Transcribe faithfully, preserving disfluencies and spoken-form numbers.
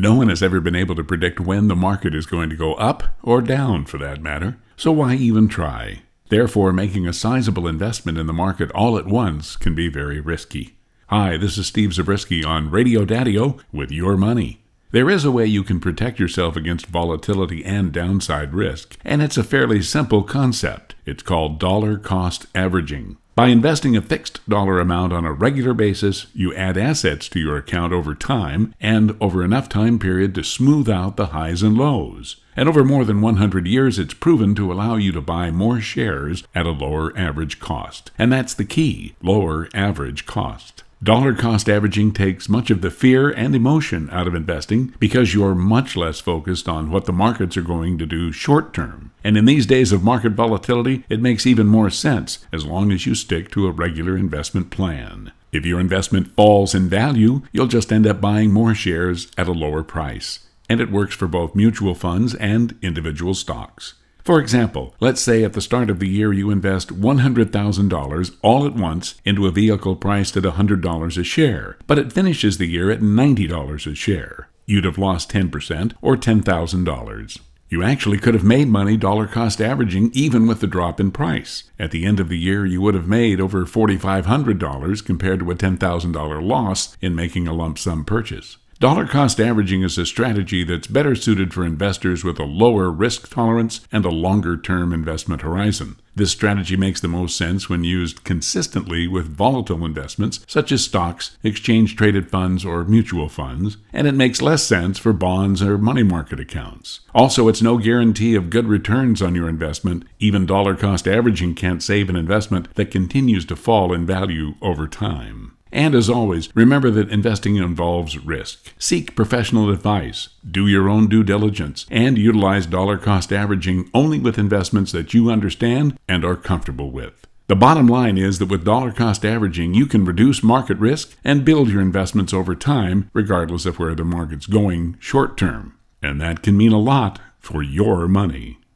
No one has ever been able to predict when the market is going to go up or down, for that matter, so why even try? Therefore, making a sizable investment in the market all at once can be very risky. Hi, this is Steve Zabriskie on Radio Daddy-O with Your Money. There is a way you can protect yourself against volatility and downside risk, and it's a fairly simple concept. It's called dollar cost averaging. By investing a fixed dollar amount on a regular basis, you add assets to your account over time and over enough time period to smooth out the highs and lows. And over more than one hundred years, it's proven to allow you to buy more shares at a lower average cost. And that's the key, lower average cost. Dollar cost averaging takes much of the fear and emotion out of investing because you're much less focused on what the markets are going to do short term. And in these days of market volatility, it makes even more sense as long as you stick to a regular investment plan. If your investment falls in value, you'll just end up buying more shares at a lower price. And it works for both mutual funds and individual stocks. For example, let's say at the start of the year you invest one hundred thousand dollars all at once into a vehicle priced at one hundred dollars a share, but it finishes the year at ninety dollars a share. You'd have lost ten percent or ten thousand dollars. You actually could have made money dollar cost averaging even with the drop in price. At the end of the year, you would have made over four thousand five hundred dollars compared to a ten thousand dollars loss in making a lump sum purchase. Dollar cost averaging is a strategy that's better suited for investors with a lower risk tolerance and a longer-term investment horizon. This strategy makes the most sense when used consistently with volatile investments such as stocks, exchange-traded funds, or mutual funds, and it makes less sense for bonds or money market accounts. Also, it's no guarantee of good returns on your investment. Even dollar cost averaging can't save an investment that continues to fall in value over time. And as always, remember that investing involves risk. Seek professional advice, do your own due diligence, and utilize dollar cost averaging only with investments that you understand and are comfortable with. The bottom line is that with dollar cost averaging, you can reduce market risk and build your investments over time, regardless of where the market's going short term. And that can mean a lot for your money.